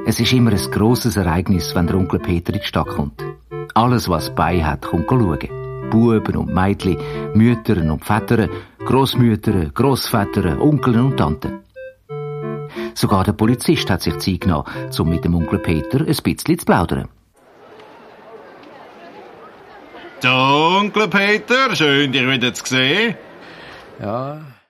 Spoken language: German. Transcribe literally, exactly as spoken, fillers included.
Es ist immer ein grosses Ereignis, wenn der Onkel Peter in die Stadt kommt. Alles, was bei hat, kommt schauen. Buben und Mädchen, Mütter und Väter, Grossmütter, Grossväter, Onkel und Tanten. Sogar der Polizist hat sich Zeit genommen, um mit dem Onkel Peter ein bisschen zu plaudern. So, Onkel Peter, schön, dich wieder zu sehen. Ja,